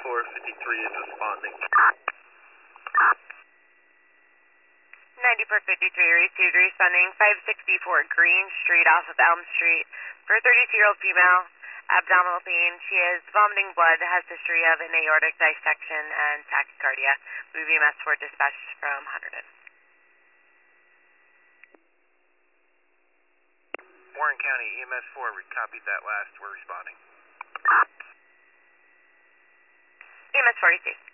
9453 is responding. 9453 received, responding 564 Green Street off of Elm Street for a 32-year-old female, abdominal pain. She is vomiting blood, has history of an aortic dissection and tachycardia. EMS 4 dispatched from Hunterdon. Warren County, EMS 4, we copied that last. We're responding. EMS 4 received.